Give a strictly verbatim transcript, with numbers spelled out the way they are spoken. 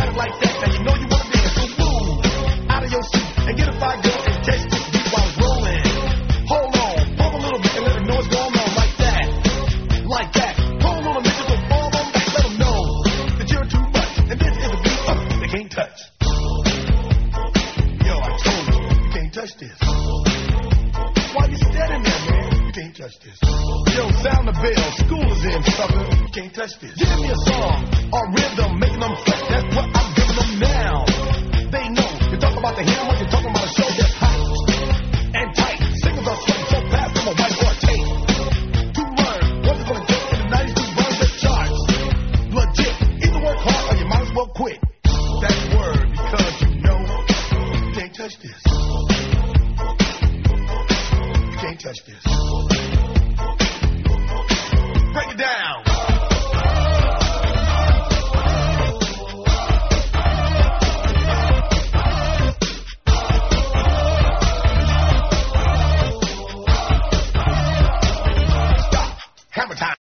it like that. Now you know you wanna dance, so move out of your seat and get a fire girl and catch this beat while it's rolling. Hold on, pump a little bit and let them know what's going on like that, like that. Hold on a minute, so fall on back, let them know that you're too much, and this is a beat up they can't touch. Yo, I told you, you can't touch this. Why you standing there, man? You can't touch this. Yo, sound the bell, school is in, sucker. You can't touch this. Give me a song or rhythm, making them sweat. That's what I'm giving them now. They know. You talk about the hammer, you're talking about a show that's hot and tight. Singles are sweating so fast from a whiteboard tape. To learn what's it gonna take in the nineties to run the charts. Legit. Either work hard or you might as well quit. That's word because you know you can't touch this. You can't touch this. Break it down. Stop. Hammer time.